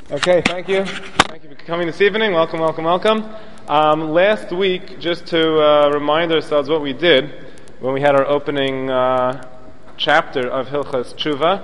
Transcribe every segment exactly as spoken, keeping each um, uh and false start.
Okay, thank you. Thank you for coming this evening. Welcome, welcome, welcome. Um, last week, just to uh, remind ourselves what we did when we had our opening uh, chapter of Hilchas Tshuva,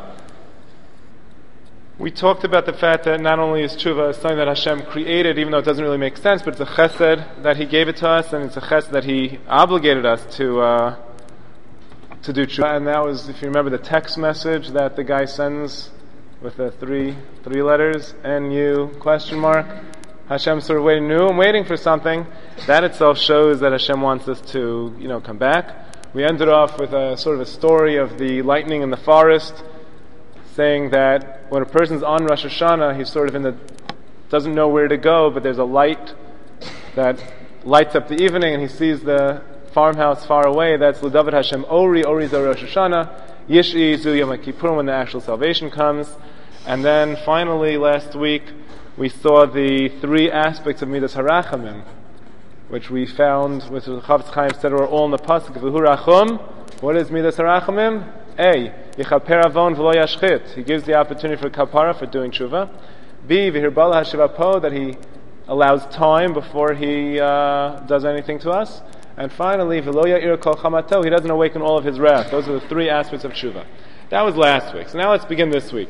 we talked about the fact that not only is Tshuva something that Hashem created, even though it doesn't really make sense, but it's a chesed that He gave it to us, and it's a chesed that He obligated us to uh, to do Tshuva. And that was, if you remember, the text message that the guy sends with the three three letters, N U question mark. Hashem sort of waiting, no, I'm waiting for something. That itself shows that Hashem wants us to, you know, come back. We ended off with a sort of a story of the lightning in the forest, saying that when a person's on Rosh Hashanah, he's sort of in the, doesn't know where to go, but there's a light that lights up the evening, and he sees the farmhouse far away. That's L'David Hashem Ori, Ori Zo Rosh Hashanah, Yish'i Zu Yom Kippur, when the actual salvation comes. And then finally, last week, we saw the three aspects of Midas Harachamim, which we found, which the Chafetz Chaim said were all in the pasuk. V'hu Rachum. What is Midas Harachamim? A. Yichaper avon v'lo yashchit. He gives the opportunity for kapara, for doing tshuva. B. V'hirbala hashivapo, that he allows time before he uh, does anything to us. And finally, v'lo ya'ir kol chamato, he doesn't awaken all of his wrath. Those are the three aspects of tshuva. That was last week. So now let's begin this week.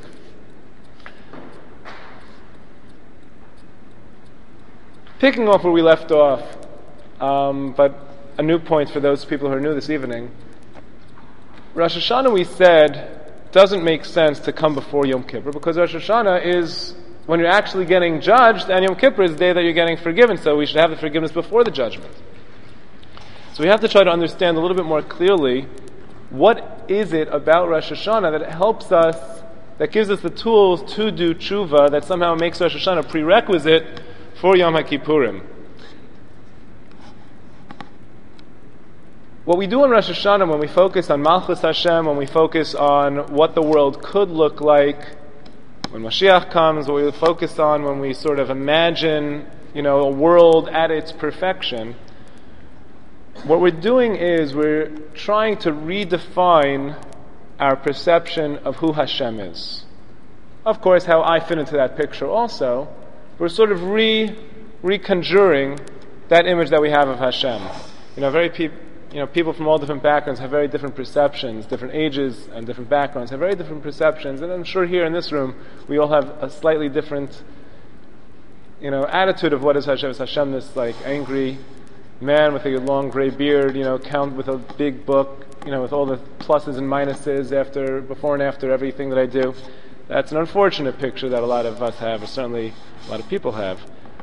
Picking off where we left off, um, but a new point for those people who are new this evening. Rosh Hashanah, we said, doesn't make sense to come before Yom Kippur, because Rosh Hashanah is when you're actually getting judged, and Yom Kippur is the day that you're getting forgiven, so we should have the forgiveness before the judgment. So we have to try to understand a little bit more clearly, what is it about Rosh Hashanah that helps us, that gives us the tools to do tshuva, that somehow makes Rosh Hashanah a prerequisite for Yom HaKippurim. What we do in Rosh Hashanah, when we focus on Malchus Hashem, when we focus on what the world could look like when Mashiach comes, what we focus on when we sort of imagine, you know, a world at its perfection, what we're doing is we're trying to redefine our perception of who Hashem is. Of course, how I fit into that picture also. We're sort of re reconjuring that image that we have of Hashem. You know, very pe- you know, people from all different backgrounds have very different perceptions, different ages and different backgrounds have very different perceptions. And I'm sure here in this room, we all have a slightly different, you know, attitude of what is Hashem. Is Hashem this like angry man with a long gray beard, you know, count with a big book, you know, with all the pluses and minuses after, before and after everything that I do? That's an unfortunate picture that a lot of us have, or certainly a lot of people have.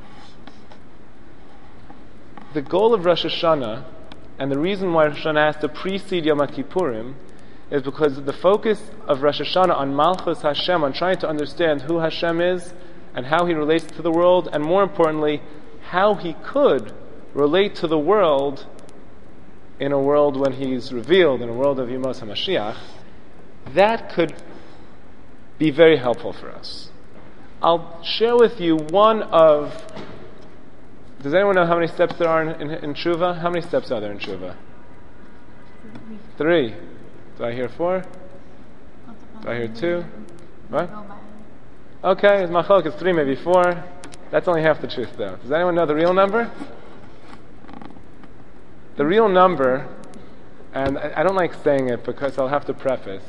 The goal of Rosh Hashanah, and the reason why Rosh Hashanah has to precede Yom HaKippurim, is because the focus of Rosh Hashanah on Malchus Hashem, on trying to understand who Hashem is, and how He relates to the world, and more importantly, how He could relate to the world in a world when He's revealed, in a world of Yemos HaMashiach, that could be very helpful for us. I'll share with you one of... Does anyone know how many steps there are in, in, in Tshuva? How many steps are there in Tshuva? Three. Do I hear four? Do I hear two? What? Okay, it's machlok, it's three, maybe four. That's only half the truth, though. Does anyone know the real number? The real number, and I, I don't like saying it because I'll have to preface,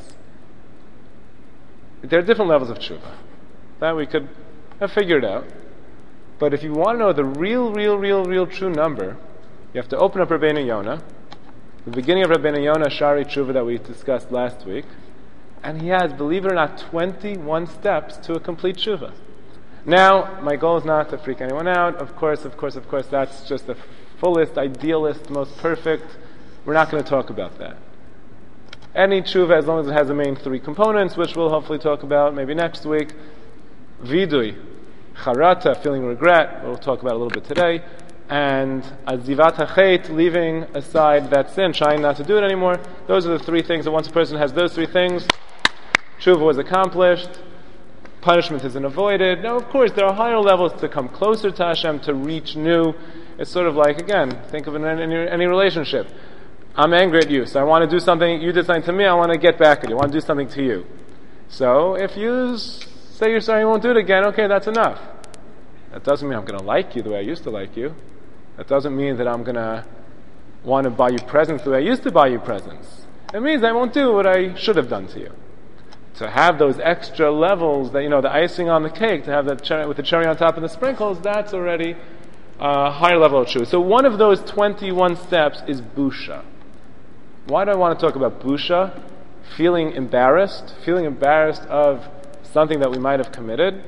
there are different levels of tshuva. That we could have figured out. But if you want to know the real, real, real, real true number, you have to open up Rabbeinu Yonah, the beginning of Rabbeinu Yonah, Shari Tshuva that we discussed last week, and he has, believe it or not, twenty-one steps to a complete tshuva. Now, my goal is not to freak anyone out. Of course, of course, of course, that's just the fullest, idealist, most perfect. We're not going to talk about that. Any tshuva, as long as it has the main three components, which we'll hopefully talk about maybe next week. Vidui, charata, feeling regret, we'll talk about a little bit today. And azivat hachet, leaving aside that sin, trying not to do it anymore. Those are the three things that once a person has those three things, tshuva was accomplished, punishment isn't avoided. Now, of course, there are higher levels to come closer to Hashem, to reach new. It's sort of like, again, think of it in any, any relationship. I'm angry at you, so I want to do something, you did something to me, I want to get back at you, I want to do something to you. So, if you say you're sorry, you won't do it again. Okay, that's enough. That doesn't mean I'm going to like you the way I used to like you. That doesn't mean that I'm going to want to buy you presents the way I used to buy you presents. It means I won't do what I should have done to you. To have those extra levels, that, you know, the icing on the cake, to have that cherry, with the cherry on top and the sprinkles, that's already a higher level of truth. So one of those twenty-one steps is busha. Why do I want to talk about busha? Feeling embarrassed, feeling embarrassed of something that we might have committed.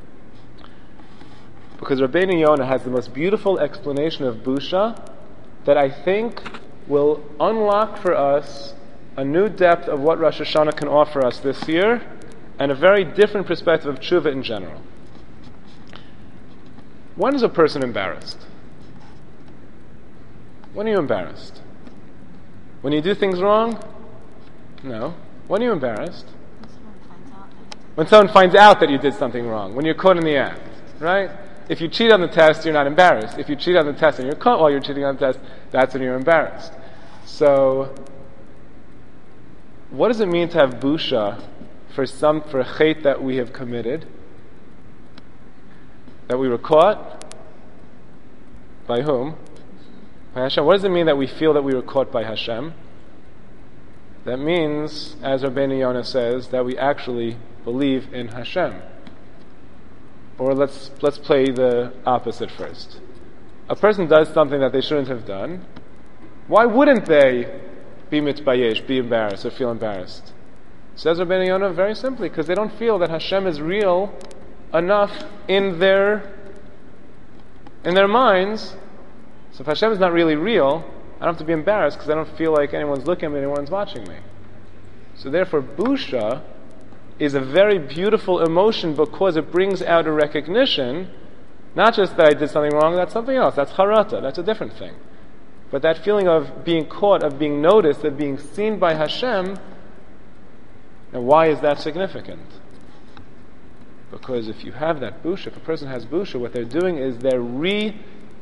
Because Rabbeinu Yonah has the most beautiful explanation of busha that I think will unlock for us a new depth of what Rosh Hashanah can offer us this year, and a very different perspective of tshuva in general. When is a person embarrassed? When are you embarrassed? When you do things wrong? No. When are you embarrassed? When someone finds out that you did something wrong. When you're caught in the act, right? If you cheat on the test, you're not embarrassed. If you cheat on the test and you're caught while you're cheating on the test, that's when you're embarrassed. So, what does it mean to have busha for some for a chait that we have committed, that we were caught? By whom? By Hashem. What does it mean that we feel that we were caught by Hashem? That means, as Rabbeinu Yonah says, that we actually believe in Hashem. Or let's let's play the opposite first. A person does something that they shouldn't have done. Why wouldn't they be mitbayesh, be embarrassed, or feel embarrassed? Says Rabbeinu Yonah very simply, because they don't feel that Hashem is real enough in their in their minds. So if Hashem is not really real, I don't have to be embarrassed because I don't feel like anyone's looking at me, anyone's watching me. So therefore, busha is a very beautiful emotion because it brings out a recognition, not just that I did something wrong, that's something else, that's harata, that's a different thing. But that feeling of being caught, of being noticed, of being seen by Hashem, and why is that significant? Because if you have that busha, if a person has busha, what they're doing is they're re,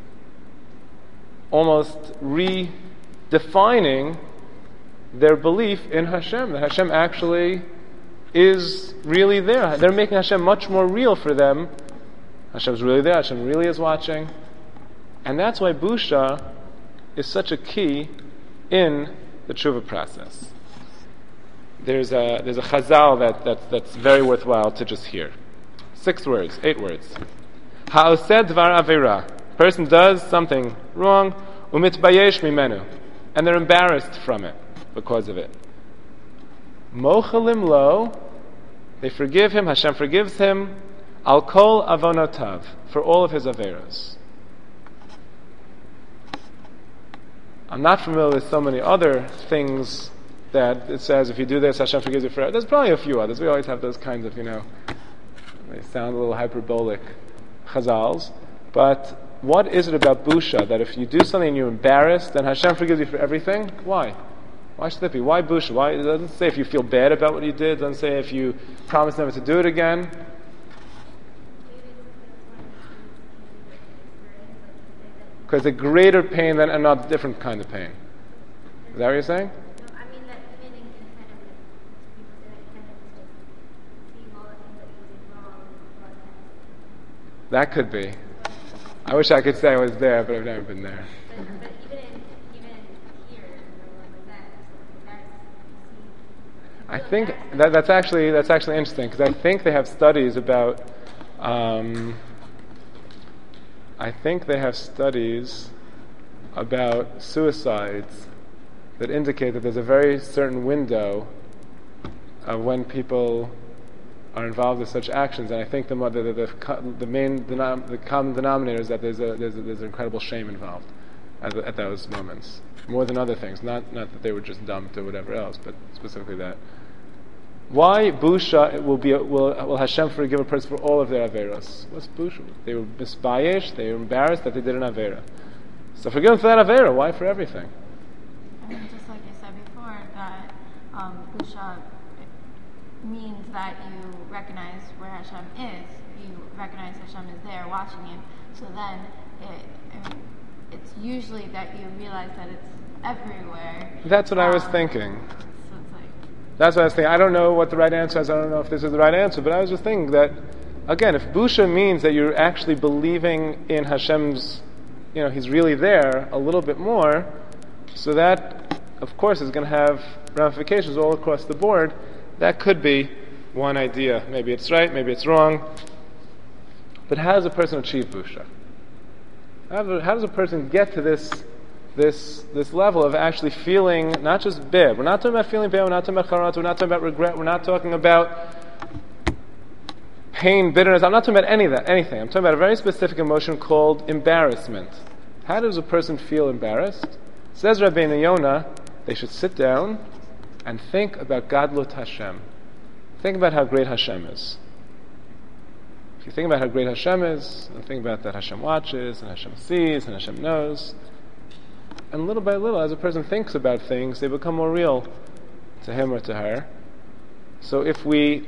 almost redefining their belief in Hashem, that Hashem actually is really there. They're making Hashem much more real for them. Hashem's really there, Hashem really is watching. And that's why busha is such a key in the tshuva process. There's a there's a chazal that, that that's very worthwhile to just hear. Six words, eight words. Ha'oseh dvar avera. Person does something wrong, umitbayesh mimenu, and they're embarrassed from it because of it. Mochalim lo, they forgive him, Hashem forgives him, al kol avonotav, for all of his averos. I'm not familiar with so many other things that it says if you do this, Hashem forgives you forever. There's probably a few others. We always have those kinds of, you know, they sound a little hyperbolic chazals. But what is it about busha that if you do something and you're embarrassed, then Hashem forgives you for everything? Why? Why should that be? Why busha? Why? It doesn't say if you feel bad about what you did. It doesn't say if you promise never to do it again. Because a greater pain than another different kind of pain. Is that what you're saying? No, I mean that even in kind of people say that kind of just seeing all the things that you did wrong. That could be. I wish I could say I was there, but I've never been there. But, but even in, even here, like that, that's, I think that, that's actually that's actually interesting because I think they have studies about. Um, I think they have studies about suicides that indicate that there's a very certain window of when people are involved in such actions, and I think the the, the, the main denom, the common denominator is that there's a there's, a, there's incredible shame involved at, at those moments, more than other things. Not not that they were just dumped or whatever else, but specifically that. Why busha will be will will Hashem forgive a person for all of their averos? What's busha? They were misbayesh, they were embarrassed that they did an avera. So forgive them for that avera. Why for everything? I mean, just like you said before, that um, busha means that you recognize where Hashem is. You recognize Hashem is there watching you. So then it, I mean, it's usually that you realize that it's everywhere. That's what um, I was thinking. So it's like, That's what I was thinking. I don't know what the right answer is. I don't know if this is the right answer, but I was just thinking that, again, if busha means that you're actually believing in Hashem's, you know, He's really there a little bit more, so that, of course, is going to have ramifications all across the board. That could be one idea. Maybe it's right, maybe it's wrong. But how does a person achieve busha? How does, how does a person get to this this this level of actually feeling not just bad? We're not talking about feeling bad, we're not talking about charat, we're not talking about regret, we're not talking about pain, bitterness. I'm not talking about any of that, anything. I'm talking about a very specific emotion called embarrassment. How does a person feel embarrassed? Says Rabbeinu Yonah, they should sit down and think about Gadlut Hashem. Think about how great Hashem is. If you think about how great Hashem is, and think about that Hashem watches, and Hashem sees, and Hashem knows, and little by little, as a person thinks about things, they become more real to him or to her. So if we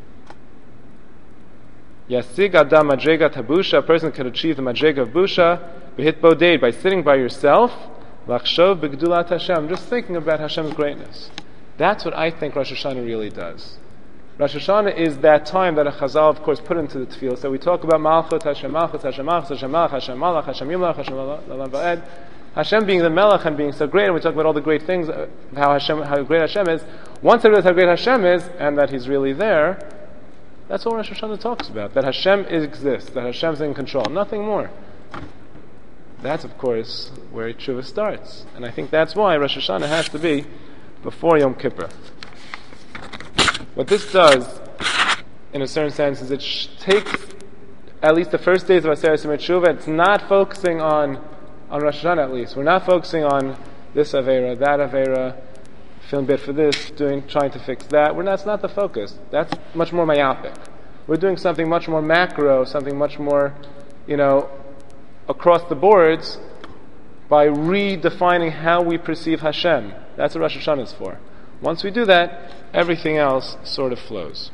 Yasig Adam Madrega Tabusha, a person can achieve the Madrega of Busha, Behit Boded, by sitting by yourself, Lachshov B'Gdulat Hashem, just thinking about Hashem's greatness. That's what I think Rosh Hashanah really does. Rosh Hashanah is that time that a Chazal, of course, put into the tefillah. So we talk about Malchut, Hashem Malchut, Hashem Malchut, Hashem Malach, Hashem Malach, Hashem Yimlach, Hashem Lalam Va'ed. Hashem being the Melech and being so great, and we talk about all the great things, uh, how Hashem, how great Hashem is. Once I realize how great Hashem is, and that He's really there, that's all Rosh Hashanah talks about. That Hashem exists, that Hashem's in control, nothing more. That's, of course, where Tshuva starts. And I think that's why Rosh Hashanah has to be before Yom Kippur. What this does, in a certain sense, is it sh- takes at least the first days of Aseret Yemei Tshuva. It's not focusing on on Rosh Hashanah, at least. We're not focusing on this Aveira, that Aveira, feeling bad for this, doing, trying to fix that. We're not. That's not the focus. That's much more myopic. We're doing something much more macro, something much more, you know, across the boards, by redefining how we perceive Hashem. That's what Rosh Hashanah is for. Once we do that, everything else sort of flows.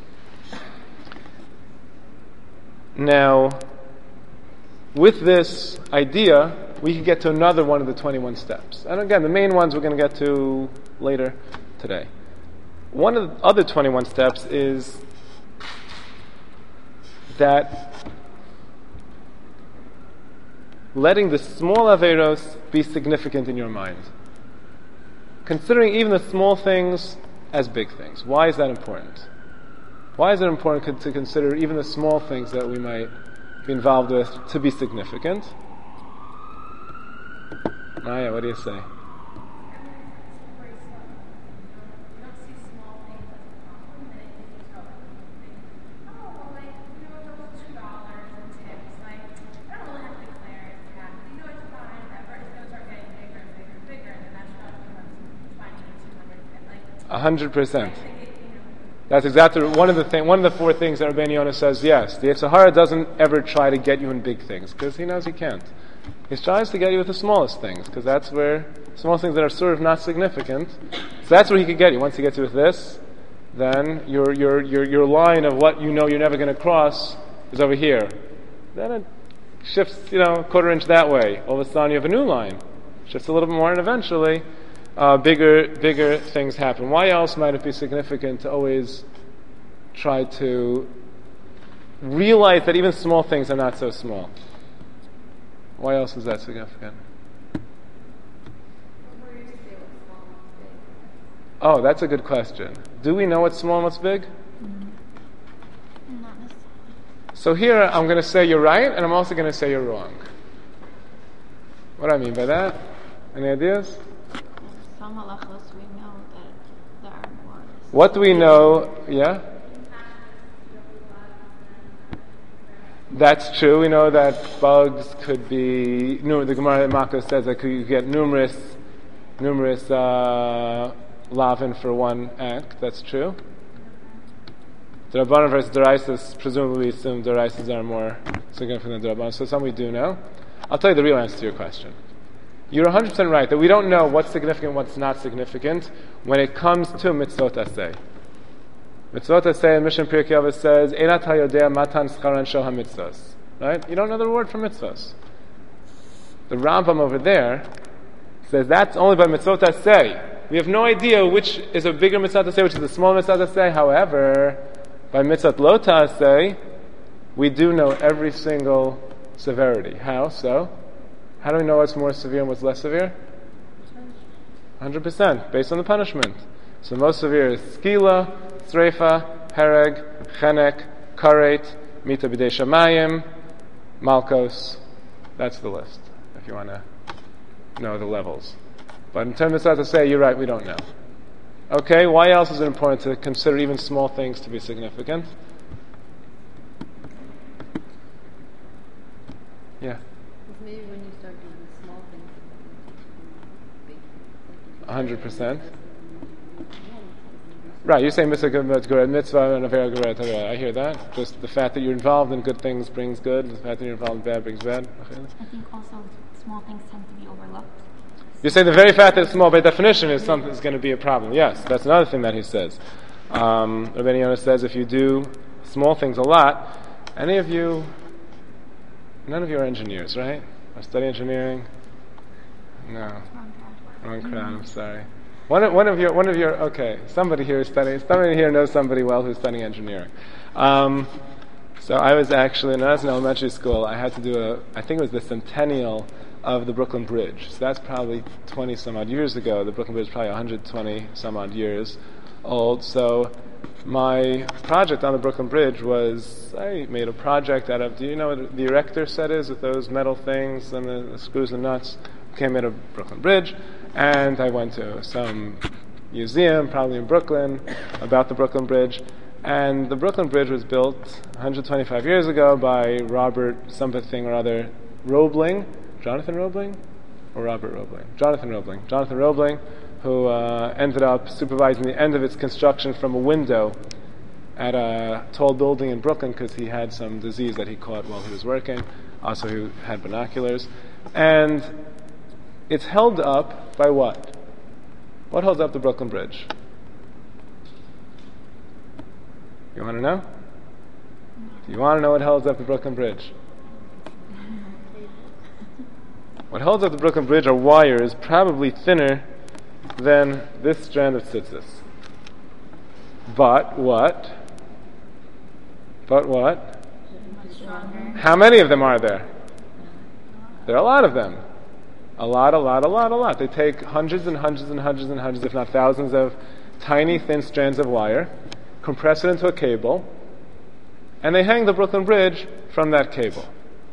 Now, with this idea, we can get to another one of the twenty-one steps. And again, the main ones we're going to get to later today. One of the other twenty-one steps is that letting the small Averos be significant in your mind. Considering even the small things as big things. Why is that important? Why is it important to consider even the small things that we might be involved with to be significant? Maya, what do you say? A hundred percent. That's exactly one of the thing. One of the four things that Rabbeinu Yonah says. Yes, the Yetzer Hara doesn't ever try to get you in big things because he knows he can't. He tries to get you with the smallest things because that's where small things that are sort of not significant. So that's where he could get you. Once he gets you with this, then your your your your line of what you know you're never going to cross is over here. Then it shifts, you know, a quarter inch that way. All of a sudden you have a new line. Shifts a little bit more, and eventually. Uh, bigger, bigger things happen. Why else might it be significant to always try to realize that even small things are not so small? Why else is that significant? Oh, that's a good question. Do we know what's small and what's big? Mm-hmm. Not necessarily. So here I'm going to say you're right, and I'm also going to say you're wrong. What do I mean by that? Any ideas? Some halachos we know that there are more. What do we know? Yeah? That's true. We know that bugs could be. No, the Gemara Makos says that you get numerous, numerous uh, lavin for one act. That's true. The Rabbanan versus Deraisas, presumably we assume Deraisas are more significant than the Rabbanan. So some we do know. I'll tell you the real answer to your question. You're one hundred percent right that we don't know what's significant, what's not significant when it comes to mitzvot aseh. Mitzvot aseh in Mishnah Pirkei Avos says, "Einat hayodea matan scharan shel hamitzvos." Right? You don't know the word for mitzvos. The Rambam over there says that's only by mitzvot aseh. we have no idea which is a bigger mitzvah to say, which is a small mitzvah to say. However, by mitzvah lo ta'aseh, we do know every single severity. How so? How do we know what's more severe and what's less severe? one hundred percent, based on the punishment. So most severe is skila, sreifa, hereg, chenek, karet, mita b'dei shamayim, malkos. That's the list, if you want to know the levels. But in terms of to say, you're right, we don't know. Okay, why else is it important to consider even small things to be significant? Yeah. Maybe when you start doing small things, one hundred percent. Right, you're saying mitzvah mitzvah and avera gevurah. I hear that. Just the fact that you're involved in good things brings good. The fact that you're involved in bad brings bad. I think also small things tend to be overlooked. You say the very fact that it's small by definition is something that's going to be a problem. Yes, that's another thing that he says. Um, Rabbeinu Yonah says if you do small things a lot, any of you, none of you are engineers, right? Or study engineering? No. Wrong crowd. I'm sorry. One of, one of your, one of your, okay, somebody here is studying, somebody here knows somebody well who's studying engineering. Um, so I was actually, when I was in elementary school, I had to do a, I think it was the centennial of the Brooklyn Bridge. So that's probably twenty some odd years ago. The Brooklyn Bridge is probably one hundred twenty some odd years old. So my project on the Brooklyn Bridge was, I made a project out of, do you know what the erector set is with those metal things and the, the screws and nuts? Came out of Brooklyn Bridge, and I went to some museum, probably in Brooklyn, about the Brooklyn Bridge. And the Brooklyn Bridge was built one hundred twenty-five years ago by Robert something or other Roebling. Jonathan Roebling? Or Robert Roebling? Jonathan Roebling. Jonathan Roebling, who uh, ended up supervising the end of its construction from a window at a tall building in Brooklyn because he had some disease that he caught while he was working. Also, he had binoculars. And it's held up by what? What holds up the Brooklyn Bridge? You want to know? Do you want to know what holds up the Brooklyn Bridge? What holds up the Brooklyn Bridge are wires probably thinner than this strand of tzitzis. But what? But what? How many of them are there? There are a lot of them. A lot, a lot, a lot, a lot. They take hundreds and hundreds and hundreds and hundreds, if not thousands, of tiny, thin strands of wire, compress it into a cable, and they hang the Brooklyn Bridge from that cable.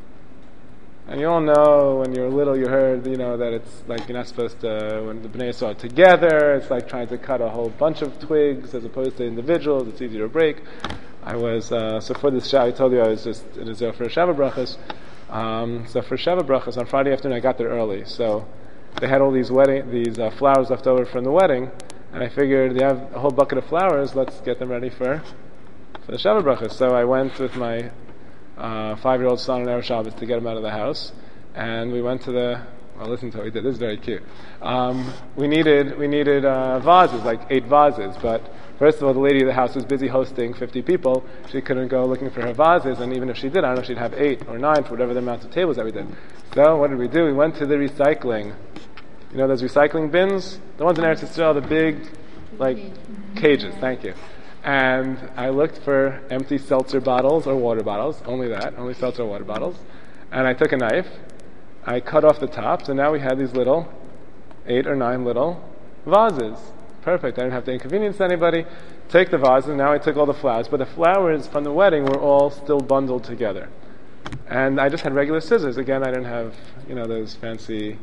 And you all know when you're little, you heard, you know, that it's like you're not supposed to, when the Bnei Yisrael are together, it's like trying to cut a whole bunch of twigs as opposed to individuals, it's easier to break. I was, uh, so for this Shabbat, I told you I was just in Israel for a Shabbat brachas. Um, so for Shabbat brachas, on Friday afternoon, I got there early. So they had all these wedding, these uh, flowers left over from the wedding, and I figured they have a whole bucket of flowers, let's get them ready for, for the Shabbat brachas. So I went with my uh, five-year-old son on Erev Shabbos to get him out of the house, and we went to the, well, listen to what we did, this is very cute. Um, we needed, we needed uh, vases, like eight vases, but first of all, the lady of the house was busy hosting fifty people. She couldn't go looking for her vases, and even if she did, I don't know if she'd have eight or nine for whatever the amount of tables that we did. So what did we do? We went to the recycling. You know those recycling bins? The ones in Eretz Yisrael, the big, like, cages, thank you. And I looked for empty seltzer bottles or water bottles, only that, only seltzer water bottles. And I took a knife, I cut off the tops, and now we had these little, eight or nine little vases. Perfect. I didn't have to inconvenience anybody. Take the vases. Now I took all the flowers, but the flowers from the wedding were all still bundled together. And I just had regular scissors. Again, I didn't have, you know, those fancy,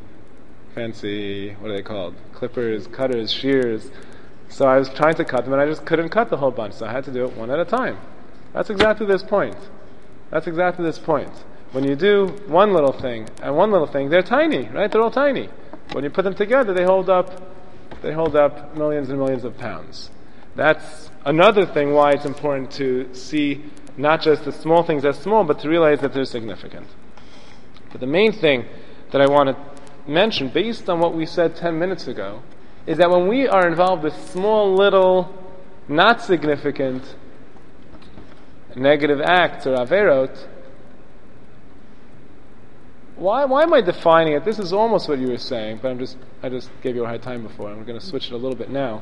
fancy, what are they called? Clippers, cutters, shears. So I was trying to cut them, and I just couldn't cut the whole bunch. So I had to do it one at a time. That's exactly this point. That's exactly this point. When you do one little thing and one little thing, they're tiny, right? They're all tiny. When you put them together, they hold up They hold up millions and millions of pounds. That's another thing why it's important to see not just the small things as small, but to realize that they're significant. But the main thing that I want to mention, based on what we said ten minutes ago, is that when we are involved with small, little, not significant negative acts or averot, why why am I defining it? This is almost what you were saying, but I'm just I just gave you a hard time before, and we're going to switch it a little bit now.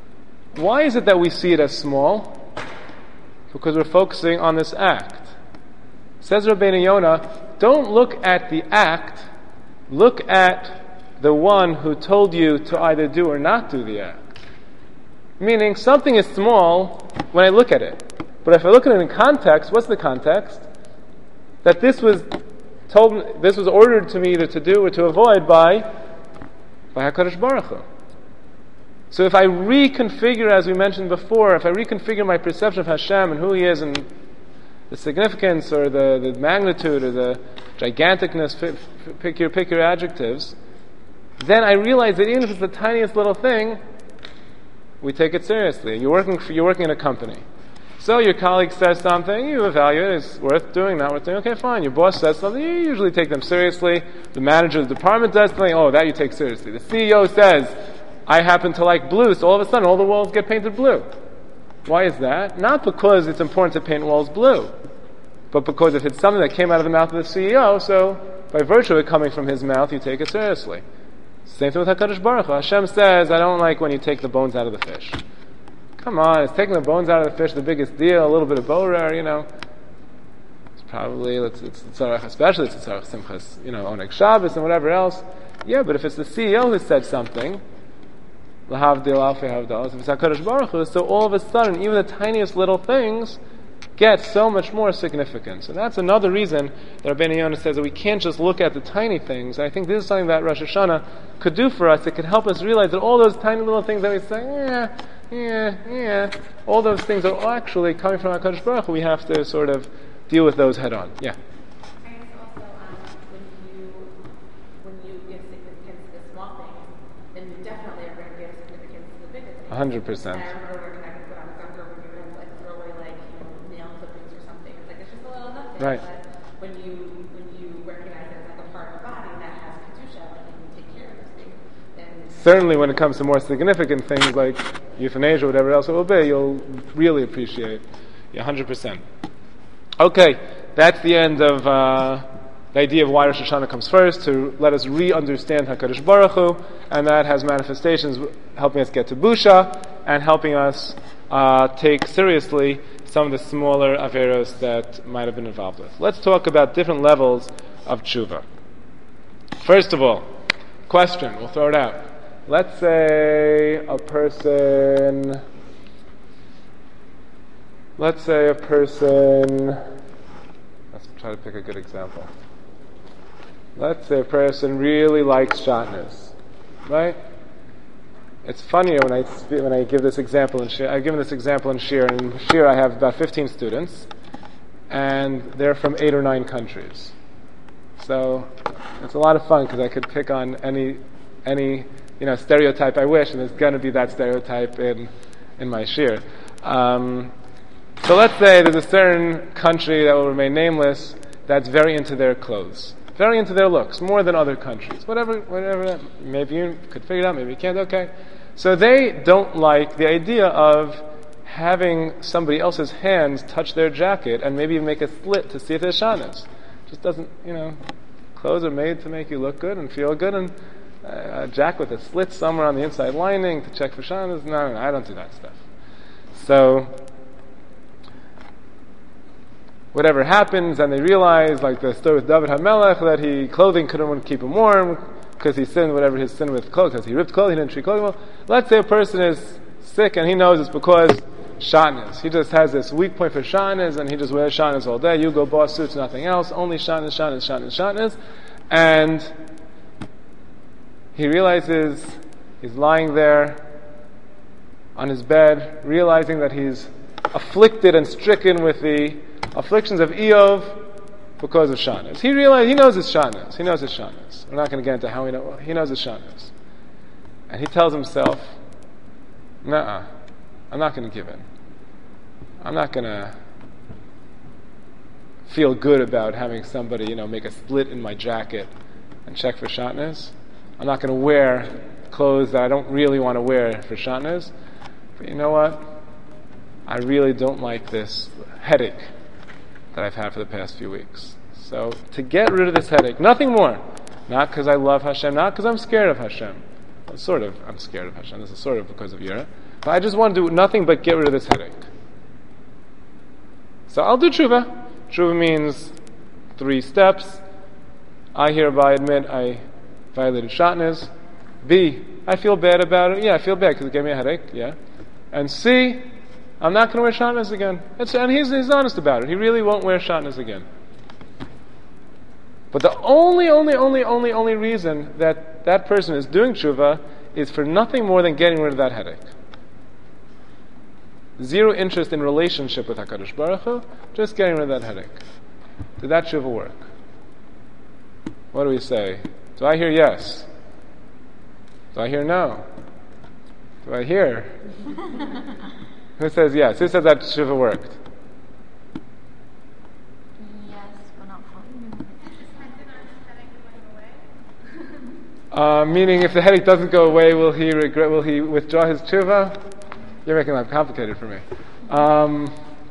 Why is it that we see it as small? Because we're focusing on this act. Says Rabbeinu Yonah, don't look at the act, look at the one who told you to either do or not do the act. Meaning, something is small when I look at it. But if I look at it in context, what's the context? That this was told, this was ordered to me either to do or to avoid by, by HaKadosh Baruch Hu. So if I reconfigure, as we mentioned before, if I reconfigure my perception of Hashem and who He is and the significance or the, the magnitude or the giganticness, pick, pick your pick your adjectives, then I realize that even if it's the tiniest little thing, we take it seriously. You're working for, you're working in a company. So your colleague says something, you evaluate, it's worth doing, not worth doing, okay, fine. Your boss says something, you usually take them seriously. The manager of the department does something, oh, that you take seriously. The C E O says, I happen to like blue, so all of a sudden all the walls get painted blue. Why is that? Not because it's important to paint walls blue, but because if it's something that came out of the mouth of the C E O, so by virtue of it coming from his mouth, you take it seriously. Same thing with HaKadosh Baruch Hu. Hashem says, I don't like when you take the bones out of the fish. Come on, is taking the bones out of the fish the biggest deal? A little bit of borer, you know. It's probably, it's, it's, it's especially it's Tzarech Simchas, you know, Oneg Shabbos and whatever else. Yeah, but if it's the C E O who said something, L'havdil Alfei Havdalos, if it's HaKadosh Baruch Hu, so all of a sudden, even the tiniest little things get so much more significance. And that's another reason that Rabbeinu Yonah says that we can't just look at the tiny things. I think this is something that Rosh Hashanah could do for us. It could help us realize that all those tiny little things that we say, yeah, yeah, yeah, all those things are actually coming from HaKadosh Baruch Hu. We have to sort of deal with those head on. Yeah. I guess also um, when you when you give significance to the small things, then you definitely are going to give significance to the bigger things. A hundred percent. I remember working at when I was younger, when you would like throw away like you know nail clippings or something. It's like it's just a little nothing. Right. But when you when you recognize it as like a part of the body that has kedusha, like you take care of those things, then Certainly when it comes to more significant things like euthanasia or whatever else it will be, you'll really appreciate. Yeah, one hundred percent. Okay, that's the end of uh, the idea of why Rosh Hashanah comes first, to let us re-understand HaKadosh Baruch Hu, and that has manifestations helping us get to Busha, and helping us uh, take seriously some of the smaller averos that might have been involved with. Let's talk about different levels of tshuva. First of all, question, we'll throw it out. Let's say a person, let's say a person, let's try to pick a good example. Let's say a person really likes shatnez, right? It's funnier when I spe- when I give this example in Shir. I've given this example in Shir, and in Shir I have about fifteen students, and they're from eight or nine countries. So it's a lot of fun because I could pick on any any you know stereotype I wish, and there's going to be that stereotype in in my Shir. Um, so let's say there's a certain country that will remain nameless that's very into their clothes, very into their looks, more than other countries. Whatever, whatever. Maybe you could figure it out, maybe you can't. Okay. So they don't like the idea of having somebody else's hands touch their jacket and maybe make a slit to see if there's shatnez. Just doesn't, you know, clothes are made to make you look good and feel good, and uh, a jacket with a slit somewhere on the inside lining to check for shatnez, no, no, no, I don't do that stuff. So, whatever happens, and they realize, like the story with David HaMelech, that he, clothing couldn't keep him warm, because he sinned whatever his sin with clothes, because he ripped clothing, he didn't treat clothing well. Let's say a person is sick, and he knows it's because shatnez. He just has this weak point for shatnez, and he just wears shatnez all day. You go boss suits, nothing else, only shatnez, shatnez, shatnez, shatnez. And he realizes he's lying there on his bed, realizing that he's afflicted and stricken with the afflictions of Eov because of shatnez. He realizes, he knows it's shatnez. He knows it's shatnez. We're not going to get into how he knows. He knows it's shatnez. And he tells himself, nuh-uh, I'm not going to give in. I'm not going to feel good about having somebody, you know, make a split in my jacket and check for shatnez. I'm not going to wear clothes that I don't really want to wear for shatnez. But you know what? I really don't like this headache that I've had for the past few weeks. So, to get rid of this headache, nothing more. Not because I love Hashem, not because I'm scared of Hashem. Well, sort of, I'm scared of Hashem. This is sort of because of Yira. But I just want to do nothing but get rid of this headache. So I'll do tshuva. Tshuva means three steps. I hereby admit I violated shatnez. B, I feel bad about it. Yeah, I feel bad because it gave me a headache. Yeah. And C, I'm not going to wear shatnez again. It's, and he's, he's honest about it. He really won't wear shatnez again. But the only, only, only, only, only reason that that person is doing tshuva is for nothing more than getting rid of that headache. Zero interest in relationship with HaKadosh Baruch Hu, just getting rid of that headache. Did that tshuva work? What do we say? Do I hear yes? Do I hear no? Do I hear? Who says yes? Who says that tshuva worked? Yes, but not fully. Uh, meaning, if the headache doesn't go away, will he regret? Will he withdraw his tshuva? You're making life complicated for me. Um,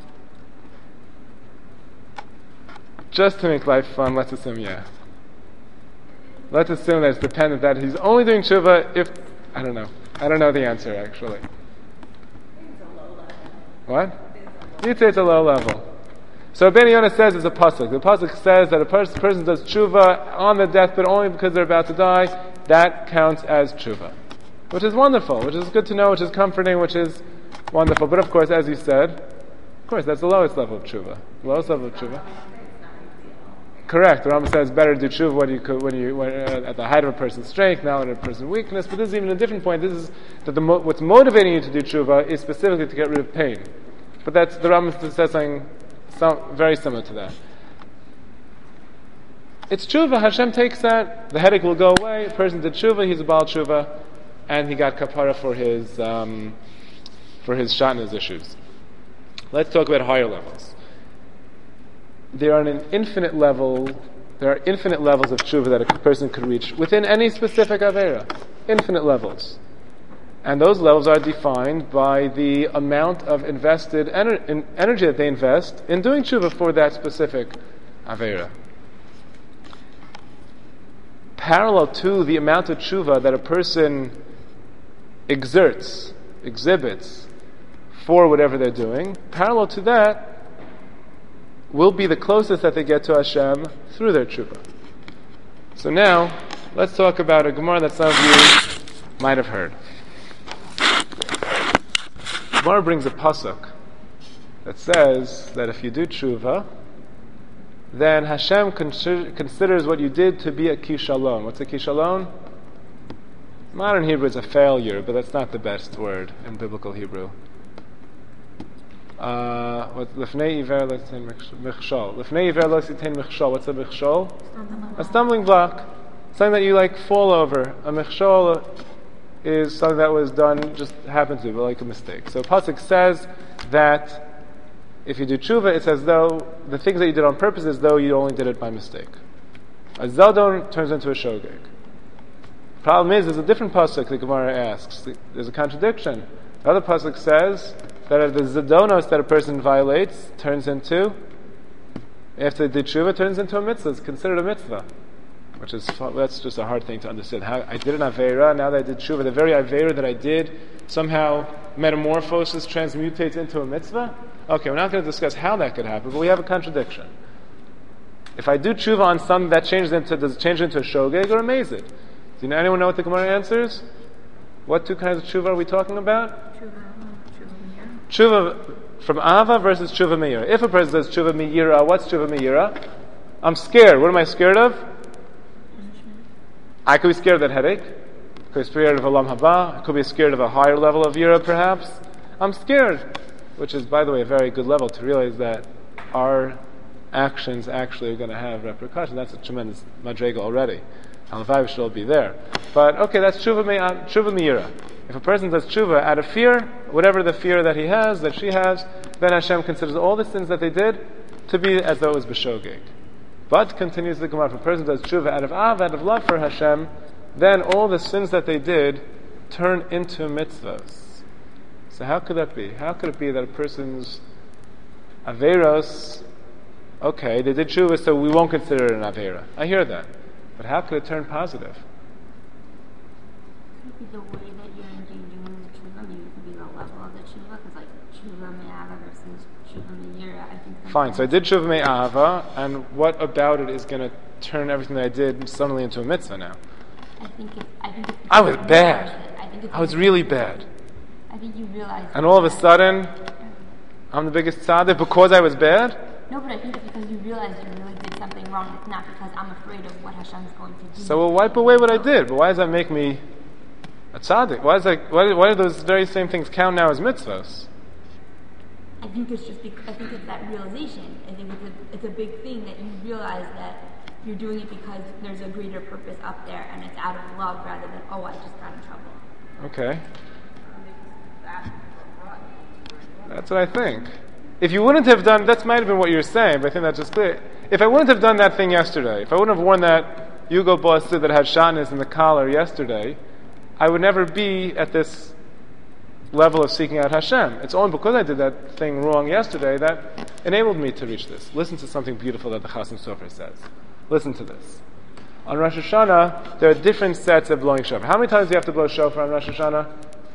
just to make life fun, let's assume yeah. Let's assume that it's dependent that he's only doing tshuva if I don't know. I don't know the answer actually. What? You'd say it's a low level. So Ben Yonah says it's a pasuk. The pasuk says that a pers- person does tshuva on the deathbed only because they're about to die. That counts as tshuva, which is wonderful, which is good to know, which is comforting, which is wonderful. But of course, as you said, of course, that's the lowest level of tshuva. The lowest level of tshuva. Correct. The Rambam says better to do tshuva when you could, when you when, uh, at the height of a person's strength, not at a person's weakness. But this is even a different point. This is that the mo- what's motivating you to do tshuva is specifically to get rid of pain. But that's the Rambam says something some, very similar to that. It's tshuva. Hashem takes that. The headache will go away. A person did tshuva. He's a baal tshuva, and he got kapara for his um, for his shatnez issues. Let's talk about higher levels. There are an infinite level. There are infinite levels of tshuva that a person could reach within any specific avera. Infinite levels, and those levels are defined by the amount of invested ener- in energy that they invest in doing tshuva for that specific avera. Parallel to the amount of tshuva that a person exerts, exhibits for whatever they're doing, parallel to that will be the closest that they get to Hashem through their tshuva. So now, let's talk about a Gemara that some of you might have heard. Gemara brings a pasuk that says that if you do tshuva, then Hashem consider, considers what you did to be a kishalon. What's a kishalon? Modern Hebrew is a failure, but that's not the best word in biblical Hebrew. Uh, what lifnei iver lo yitain michshol. Lifnei iver lo yitain michshol. What's a michshol? A stumbling block, something that you like fall over. A michshol is something that was done, just happened to be like a mistake. So pasuk says that if you do tshuva, it's as though the things that you did on purpose, as though you only did it by mistake. A zaldon turns into a shogeg. Problem is, there's a different pasuk the Gemara asks. There's a contradiction. The other pasuk says that the zadonos that a person violates turns into, after the tshuva, turns into a mitzvah. It's considered a mitzvah, which is that's just a hard thing to understand. How I did an aveira, now that I did tshuva, the very aveira that I did somehow metamorphoses, transmutates into a mitzvah. Okay, we're not going to discuss how that could happen, but we have a contradiction. If I do tshuva on something that changes into, does it change into a shogeg or a mazid? Do you know, anyone know what the Gemara answers? What two kinds of tshuva are we talking about? Tshuva from Ava versus tshuva meira. If a person does tshuva meira, what's tshuva meira? I'm scared. What am I scared of? I could be scared of that headache. I could be scared of Olam Haba. I could be scared of a higher level of yira, perhaps. I'm scared. Which is, by the way, a very good level to realize that our actions actually are going to have repercussions. That's a tremendous madrega already. Halavai should all be there. But, okay, that's tshuva meira. If a person does tshuva out of fear, whatever the fear that he has, that she has, then Hashem considers all the sins that they did to be as though it was b'shogeg. But, continues the Gemara, if a person does tshuva out of av, out of love for Hashem, then all the sins that they did turn into mitzvahs. So how could that be? How could it be that a person's averos Okay, they did tshuva, so we won't consider it an avera. I hear that. But how could it turn positive? Could be the way that you're engaging in the tshuva. Maybe it could be the level of the tshuva, because like tshuva me'ava versus tshuva me'ira. I think. Fine. So I did tshuva me'ava, and what about it is going to turn everything that I did suddenly into a mitzvah now? I think it. I think it's I was bad. I think it's I was really bad. I think you realize. And all of a sudden, I'm the biggest tzaddik because I was bad? No, but I think it's because you realize you really did something wrong. It's not because I'm afraid of what Hashem is going to do. So we'll wipe away what I did. But why does that make me a tzaddik? Why, is that, why, why do those very same things count now as mitzvahs? I think it's just because, I think it's that realization. I think it's a, it's a big thing that you realize that you're doing it because there's a greater purpose up there, and it's out of love rather than, oh, I just got in trouble. Okay. That's what I think. If you wouldn't have done, that might have been what you were saying, but I think that's just clear. If I wouldn't have done that thing yesterday, if I wouldn't have worn that Yugo Boss suit that had shatnez in the collar yesterday, I would never be at this level of seeking out Hashem. It's only because I did that thing wrong yesterday that enabled me to reach this. Listen to something beautiful that the Chasam Sofer says. Listen to this. On Rosh Hashanah, there are different sets of blowing shofar. How many times do you have to blow shofar on Rosh Hashanah?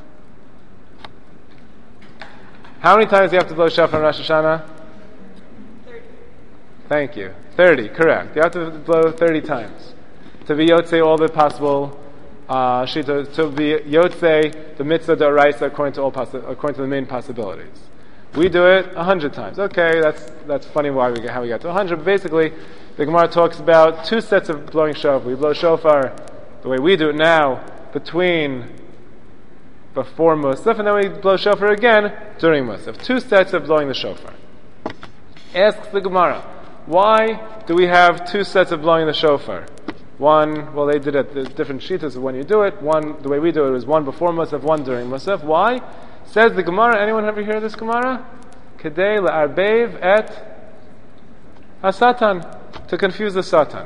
How many times do you have to blow shofar on Rosh Hashanah? thirty. Thank you. thirty, correct. You have to blow thirty times. To be Yotzei all the possible, uh, shita, to be Yotzei, the mitzvah d'oraisa according to all possi- according to the main possibilities. We do it a hundred times. Okay, that's that's funny why we get, how we got to a hundred. But basically, the Gemara talks about two sets of blowing shofar. We blow shofar the way we do it now, between before Musaf, and then we blow shofar again during Musaf. Two sets of blowing the shofar. Asks the Gemara, why do we have two sets of blowing the shofar? One, well, they did it, there's different shitas of when you do it. One, the way we do it, is one before Musaf, one during Musaf. Why? Says the Gemara, anyone ever hear this Gemara? Kedei le'arbev et ha-satan, to confuse the Satan.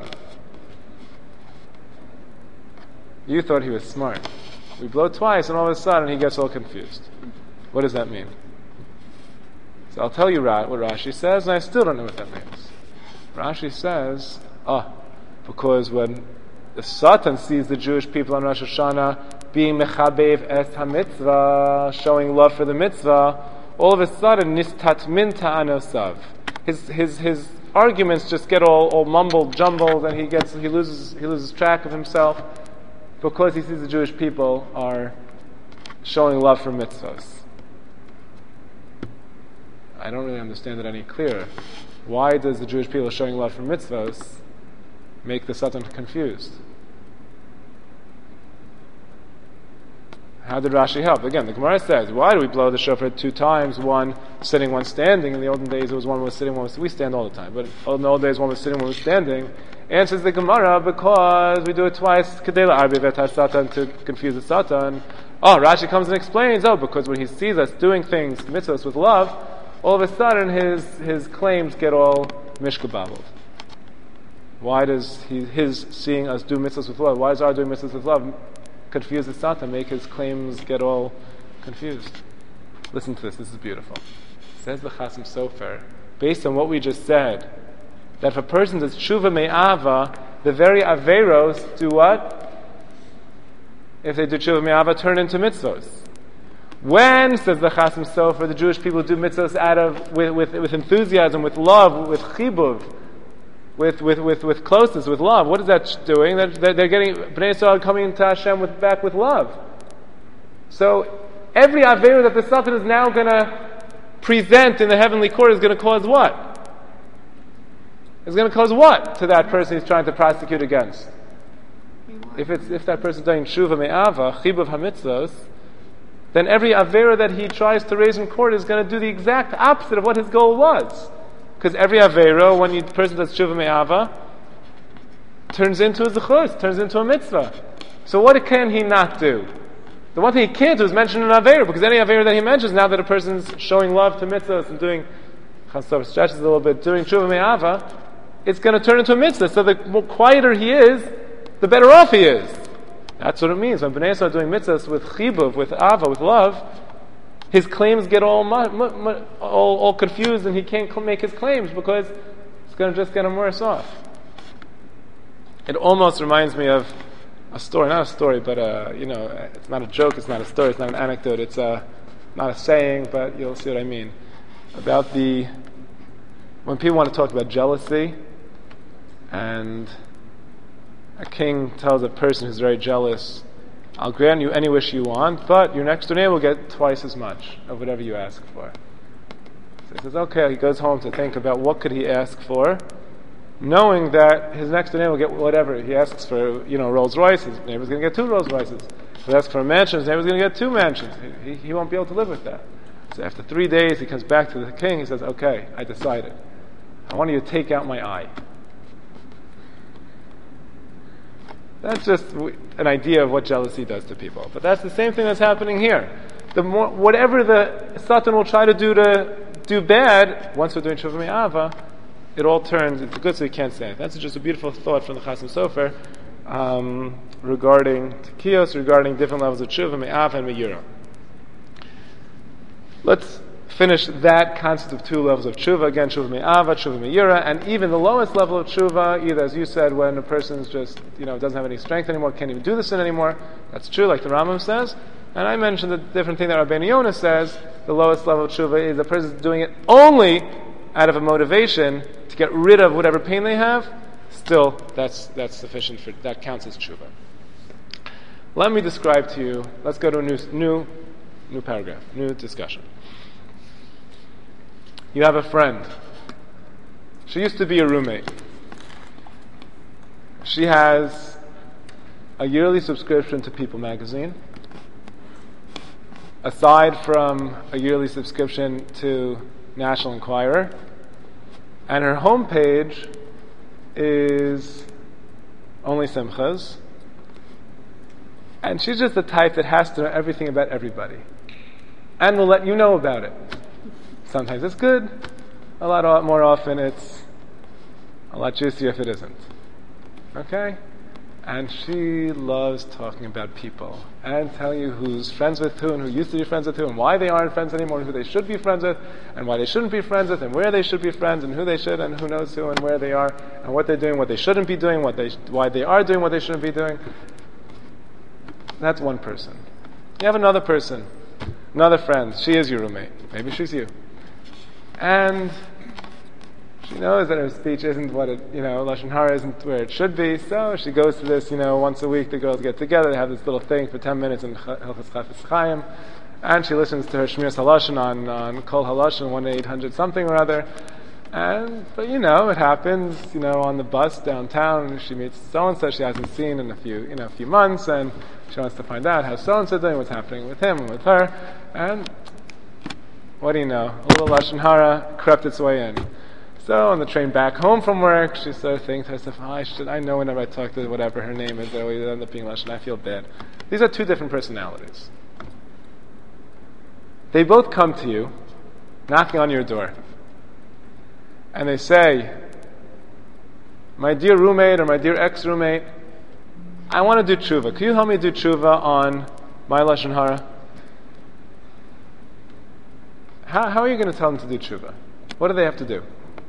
You thought he was smart. We blow twice, and all of a sudden he gets all confused. What does that mean? So I'll tell you what Rashi says, and I still don't know what that means. Rashi says, ah, because when the Satan sees the Jewish people on Rosh Hashanah being mechabev es ha-mitzvah, showing love for the mitzvah, all of a sudden nistatmin ta'anosav. His his his arguments just get all, all mumbled, jumbled, and he gets he loses he loses track of himself. Because he sees the Jewish people are showing love for mitzvahs. I don't really understand it any clearer. Why does the Jewish people showing love for mitzvahs make the Satan confused? How did Rashi help? Again, the Gemara says, why do we blow the shofar two times, one sitting, one standing? In the olden days it was one was sitting, one was we stand all the time. But in the old days one was sitting, one was standing. Answers the Gemara, because we do it twice, kedela arbi vet satan, to confuse the Satan. Oh, Rashi comes and explains, oh, because when he sees us doing things, mitzvahs with love, all of a sudden his his claims get all mishkababbled. Why does he, his seeing us do mitzvahs with love, why does our doing mitzvahs with love confuse the Satan, make his claims get all confused? Listen to this, this is beautiful. Says the Chasam Sofer, based on what we just said, that if a person does tshuva me'ava, the very averos do what? If they do tshuva me'ava, turn into mitzvos. When, says the Chasam Sofer, the Jewish people do mitzvos out of with, with, with enthusiasm, with love, with chibuv, with with with with closeness, with love. What is that doing? They're, they're getting Bnei Yisrael coming into Hashem with back with love. So every avera that the Satan is now going to present in the heavenly court is going to cause what? It's going to cause what to that person he's trying to prosecute against? If it's if that person's doing tshuva me'ava, chibuv hamitzvos, then every avera that he tries to raise in court is going to do the exact opposite of what his goal was. Because every avera, when the person does tshuva me'ava, turns into a zechus, turns into a mitzvah. So what can he not do? The one thing he can't do is mention an avera, because any avera that he mentions, now that a person's showing love to mitzvahs and doing, Chasam stretches a little bit, doing tshuva me'ava, it's going to turn into a mitzvah. So the more quieter he is, the better off he is. That's what it means. When Bnei Yisrael are doing mitzvahs with chibuv, with ava, with love, his claims get all mu- mu- mu- all, all confused, and he can't cl- make his claims because it's going to just get him worse off. It almost reminds me of a story, not a story, but a, you know, it's not a joke, it's not a story, it's not an anecdote, it's a, not a saying, but you'll see what I mean. About the, when people want to talk about jealousy, and a king tells a person who's very jealous, I'll grant you any wish you want, but your next door neighbor will get twice as much of whatever you ask for. So he says, okay, he goes home to think about what could he ask for, knowing that his next door neighbor will get whatever. He asks for, you know, Rolls Royce, his neighbor's going to get two Rolls Royces. If he asks for a mansion, his neighbor's going to get two mansions. He, he, he won't be able to live with that. So after three days, he comes back to the king, he says, okay, I decided. I want you to take out my eye. That's just an idea of what jealousy does to people. But that's the same thing that's happening here. The more, whatever the Satan will try to do to do bad, once we're doing Tshuva Me'ava, it all turns into good, so we can't say it. That's just a beautiful thought from the Chasam Sofer um, regarding Tekiyos, regarding different levels of Tshuva Me'ava and Me'yura. Let's finish that concept of two levels of tshuva. Again, tshuva me'ava, tshuva me'yira, and even the lowest level of tshuva, either as you said, when a person's just, you know, doesn't have any strength anymore, can't even do the sin anymore. That's true, like the Rambam says. And I mentioned the different thing that Rabbeinu Yonah says, the lowest level of tshuva is the person's doing it only out of a motivation to get rid of whatever pain they have. Still, that's that's sufficient for, that counts as tshuva. Let me describe to you, let's go to a new, new, new paragraph, new discussion. You have a friend. She used to be a roommate. She has a yearly subscription to People magazine. Aside from a yearly subscription to National Enquirer. And her homepage is only Simchas. And she's just the type that has to know everything about everybody. And will let you know about it. Sometimes it's good, a lot more often it's a lot juicier if it isn't. Okay? And she loves talking about people and telling you who's friends with who and who used to be friends with who and why they aren't friends anymore and who they should be friends with and why they shouldn't be friends with and where they should be friends and who they should and who knows who and where they are and what they're doing, what they shouldn't be doing, what they why they are doing what they shouldn't be doing. That's one person. You have another person, another friend. She is your roommate. Maybe she's you. And she knows that her speech isn't what it, you know, Lashon Hara isn't where it should be, so she goes to this, you know, once a week the girls get together, they have this little thing for ten minutes in Hilchos Chafetz Chaim, and she listens to her Shmiras Halashon on, on Kol Halashon one eight hundred something or other, and, but you know, it happens, you know, on the bus downtown, she meets so-and-so she hasn't seen in a few, you know, a few months, and she wants to find out how so-and-so doing, what's happening with him and with her, and what do you know? A little Lashon Hara crept its way in. So on the train back home from work, she started thinking to herself, oh, I should, I know whenever I talk to whatever her name is, it always ends up being Lashon. I feel bad. These are two different personalities. They both come to you, knocking on your door, and they say, my dear roommate or my dear ex-roommate, I want to do tshuva. Can you help me do tshuva on my Lashon Hara? How, how are you going to tell them to do tshuva? What do they have to do?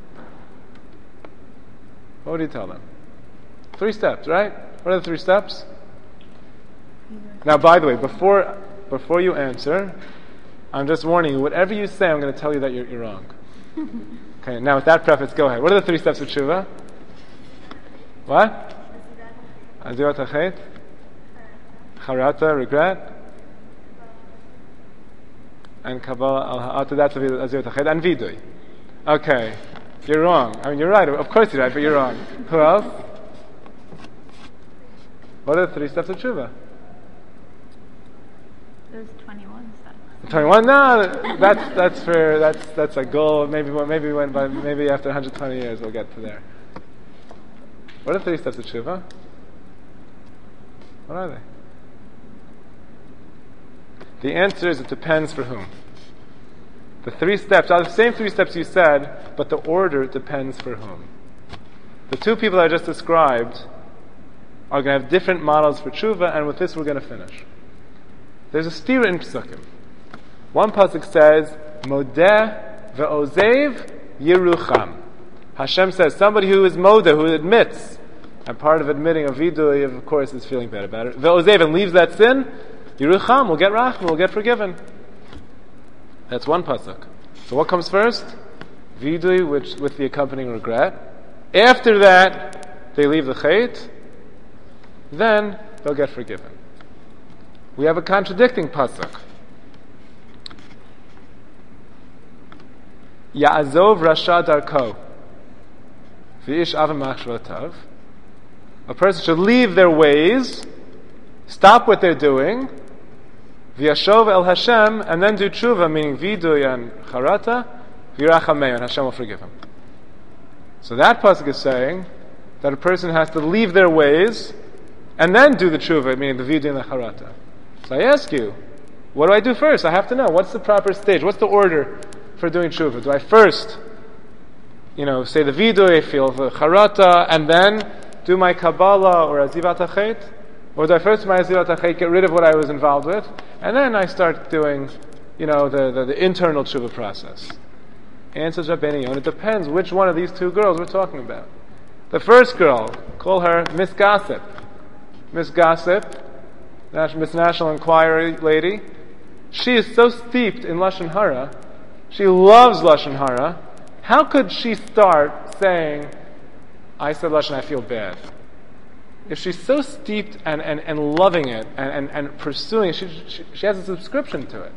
What do you tell them? Three steps, right? What are the three steps? Now, by the way, before before you answer, I'm just warning you, whatever you say, I'm going to tell you that you're, you're wrong. Okay, now with that preface, go ahead. What are the three steps of tshuva? What? Azirat hachet? Charata, regret? And Kabbalah al-Ha'ata, that's Azirat hachet, and Vidui. Okay. You're wrong. I mean, you're right. Of course you're right, but you're wrong. Who else? What are the three steps of tshuva? There's twenty-one steps. twenty-one? No, that's that's for that's that's a goal. Maybe maybe when by maybe after one hundred twenty years we'll get to there. What are the three steps of tshuva? What are they? The answer is it depends for whom. The three steps are the same three steps you said, but the order depends for whom. The two people I just described are going to have different models for tshuva, and with this we're going to finish. There's a stira in Pesukim. One pasuk says, Modeh ve'ozev Yerucham. Hashem says somebody who is moda, who admits, and part of admitting a vidui, of course, is feeling bad about it. Ve'ozev, and leaves that sin, Yerucham will get rachma, will get forgiven. That's one pasuk. So what comes first? Vidui, which with the accompanying regret. After that, they leave the chait. Then they'll get forgiven. We have a contradicting pasuk. Ya'azov rasha darko, v'ish avim machshavotav. A person should leave their ways, stop what they're doing, v'yashov el Hashem, and then do tshuva, meaning vidui and charata, v'yirachamei, and Hashem will forgive him. So that pasuk is saying that a person has to leave their ways and then do the tshuva, meaning the vidui and the charata. So I ask you, what do I do first? I have to know, what's the proper stage? What's the order for doing tshuva? Do I first, you know, say the vidui, feel the charata, and then do my Kabbalah or Azivat HaChet? Or do I first do my Azivat HaChet, get rid of what I was involved with, and then I start doing, you know, the, the, the internal tshuva process? Answers Rabbeinu Yonah, it depends which one of these two girls we're talking about. The first girl, call her Miss Gossip. Miss Gossip, Miss National Enquirer lady, she is so steeped in Lashon Hara, she loves Lashon Hara. How could she start saying, I said Lashon, I feel bad? If she's so steeped and, and, and loving it and, and, and pursuing it, she, she, she has a subscription to it.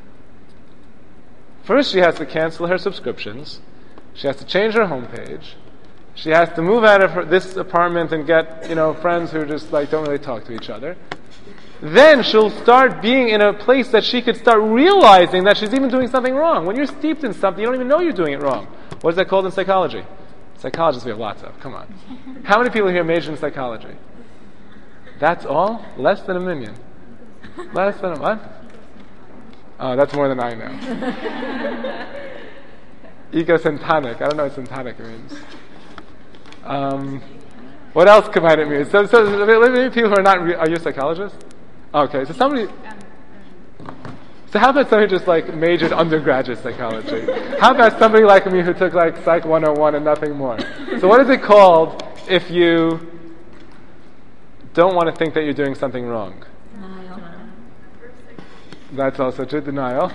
First she has to cancel her subscriptions, she has to change her homepage, she has to move out of her, this apartment and get, you know, friends who just like don't really talk to each other. Then she'll start being in a place that she could start realizing that she's even doing something wrong. When you're steeped in something, you don't even know you're doing it wrong. What is that called in psychology? Psychologists we have lots of. Come on. How many people here major in psychology? That's all? Less than a million. Less than a what? Oh, that's more than I know. Egocentric. I don't know what syntonic means. Um, what else could might it mean? So, so maybe people who are not, re- are you psychologists? Okay, so somebody, so how about somebody just like majored undergraduate psychology? How about somebody like me who took like Psych one oh one and nothing more? So what is it called if you don't want to think that you're doing something wrong? Denial. That's also true, denial.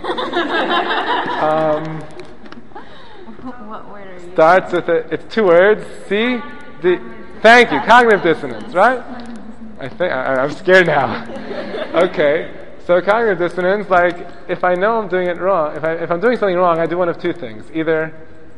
um, What word are you? starts with a, it's two words, C, D, thank you, cognitive dissonance, right? I think, I, I'm scared now. Okay, so cognitive dissonance, like, if I know I'm doing it wrong, if, I, if I'm doing something wrong, I do one of two things. Either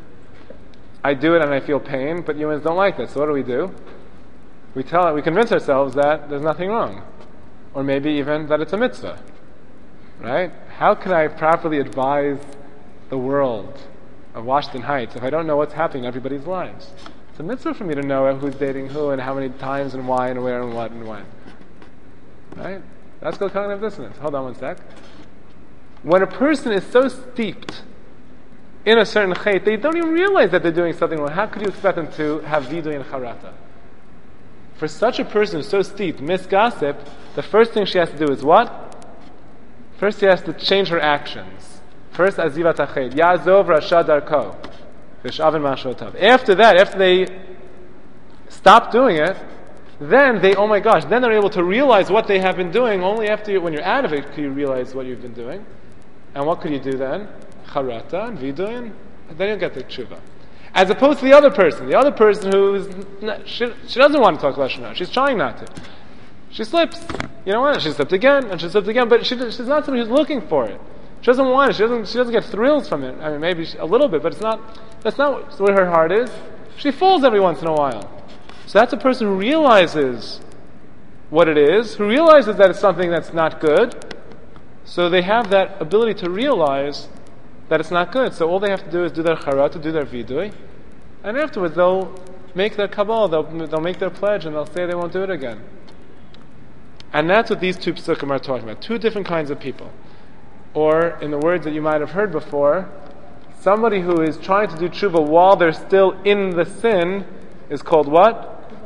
I do it and I feel pain, but humans don't like that, so what do we do? We tell, we convince ourselves that there's nothing wrong. Or maybe even that it's a mitzvah. Right? How can I properly advise the world of Washington Heights if I don't know what's happening in everybody's lives? It's a mitzvah for me to know who's dating who and how many times and why and where and what and when. Right? That's called cognitive dissonance. Hold on one sec. When a person is so steeped in a certain chait, they don't even realize that they're doing something wrong. How could you expect them to have vidui and charata? For such a person who's so steeped, Miss Gossip, the first thing she has to do is what? First she has to change her actions. First, azivat hachet. Ya'azov rasha darko. V'shavin ma'ashotav. After that, after they stop doing it, then they, oh my gosh, then they're able to realize what they have been doing. Only after, you, when you're out of it, can you realize what you've been doing. And what could you do then? Charata and vidui, and then you'll get the tshuva. As opposed to the other person. The other person who's, not, she, she doesn't want to talk Lashon Hara. She's trying not to. She slips. You know what? She slipped again, and she slipped again, but she, she's not somebody who's looking for it. She doesn't want it. She doesn't, she doesn't get thrills from it. I mean, maybe she, a little bit, but it's not, that's not what her heart is. She falls every once in a while. So that's a person who realizes what it is, who realizes that it's something that's not good. So they have that ability to realize that it's not good. So all they have to do is do their charata, do their vidui, and afterwards they'll make their kabbalah, they'll, they'll make their pledge, and they'll say they won't do it again. And that's what these two psukim are talking about. Two different kinds of people. Or, in the words that you might have heard before, somebody who is trying to do tshuva while they're still in the sin is called what?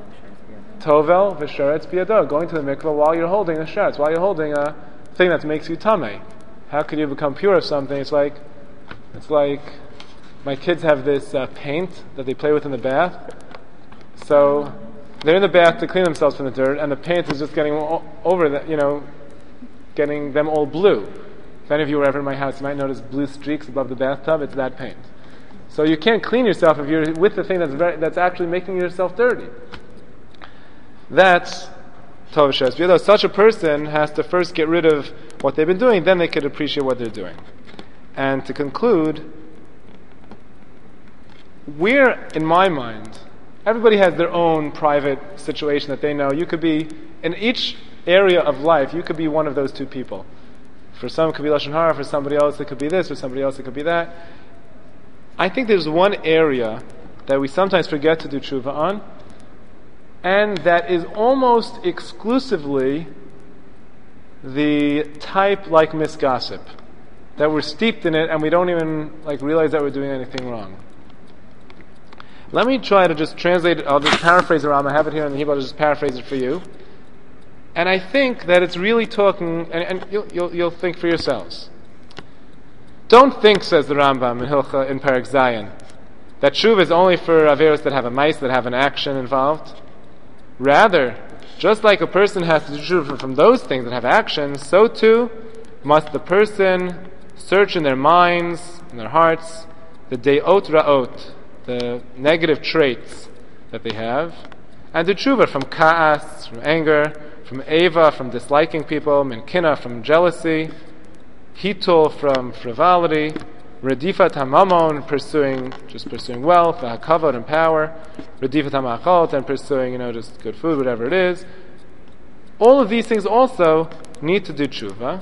Tovel v'sheretz biyado. Going to the mikveh while you're holding a sheretz, while you're holding a thing that makes you tamei. How could you become pure of something? It's like, it's like my kids have this uh, paint that they play with in the bath. So they're in the bath to clean themselves from the dirt, and the paint is just getting o- over the, you know, getting them all blue. If any of you were ever in my house, you might notice blue streaks above the bathtub. It's that paint. So you can't clean yourself if you're with the thing that's very, that's actually making yourself dirty. That's Tov Shes B'Yado. Such a person has to first get rid of what they've been doing, then they could appreciate what they're doing. And to conclude, we're, in my mind, everybody has their own private situation that they know. You could be, in each area of life, you could be one of those two people. For some it could be Lashon Hara, for somebody else it could be this, for somebody else it could be that. I think there's one area that we sometimes forget to do tshuva on, and that is almost exclusively the type like misgossip. That we're steeped in it and we don't even like realize that we're doing anything wrong. Let me try to just translate it. I'll just paraphrase it around. I have it here in the Hebrew. I'll just paraphrase it for you. And I think that it's really talking, and, and you'll, you'll, you'll think for yourselves. Don't think, says the Rambam in Hilcha in Perek Zayin, that tshuva is only for averos that have a mice, that have an action involved. Rather, just like a person has to do tshuva from those things that have actions, so too must the person search in their minds, in their hearts, the de'ot ra'ot, the negative traits that they have, and do tshuva from ka'as, from anger, from eva, from disliking people, min kina, from jealousy, hitul, from frivolity, redifat hamamon, pursuing, just pursuing wealth, hakavod, and power, redifat hamachot, and pursuing, you know, just good food, whatever it is. All of these things also need to do tshuva.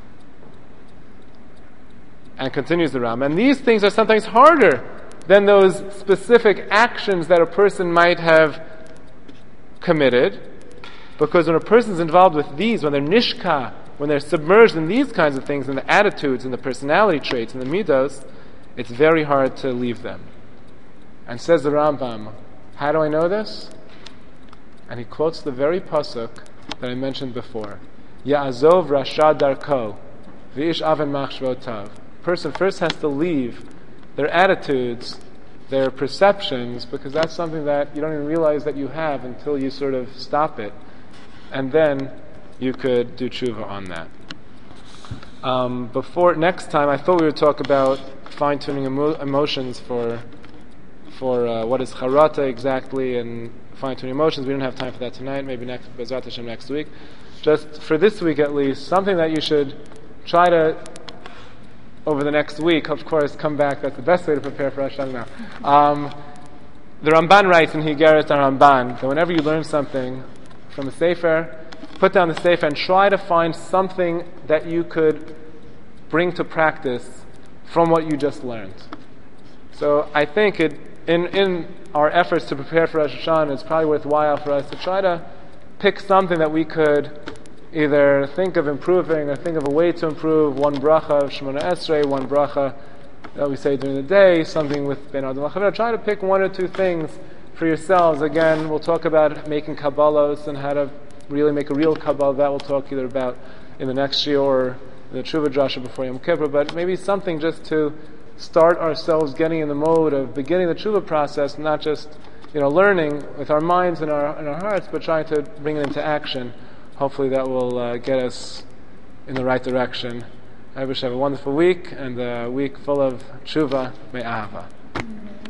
And continues the Rambam. And these things are sometimes harder than those specific actions that a person might have committed. Because when a person is involved with these, when they're nishka, when they're submerged in these kinds of things, in the attitudes, in the personality traits, in the midos, it's very hard to leave them. And says the Rambam, how do I know this? And he quotes the very pasuk that I mentioned before. Ya'azov rasha darko, v'ish aven machshvotav. Person first has to leave their attitudes, their perceptions, because that's something that you don't even realize that you have until you sort of stop it. And then you could do tshuva on that. Um, before next time, I thought we would talk about fine-tuning emo- emotions for for uh, what is charata exactly and fine-tuning emotions. We don't have time for that tonight. Maybe next B'ezrat Hashem next week. Just for this week at least, something that you should try to over the next week, of course, come back. That's the best way to prepare for Rosh Hashanah. Um, the Ramban writes in Higeret Ramban that whenever you learn something from a sefer, put down the sefer and try to find something that you could bring to practice from what you just learned. So I think it, in in our efforts to prepare for Rosh Hashanah, it's probably worthwhile for us to try to pick something that we could either think of improving or think of a way to improve. One bracha of Shemona Esrei, one bracha that we say during the day, something with Ben Adam Lachaver. Try to pick one or two things for yourselves. Again, we'll talk about making Kabbalos and how to really make a real Kabbalah. That we'll talk either about in the next year or in the Tshuva Drasha before Yom Kippur, but maybe something just to start ourselves getting in the mode of beginning the Tshuva process, not just, you know, learning with our minds and our, and our hearts, but trying to bring it into action. Hopefully that will uh, get us in the right direction. I wish you have a wonderful week and a week full of tshuva me'ahava.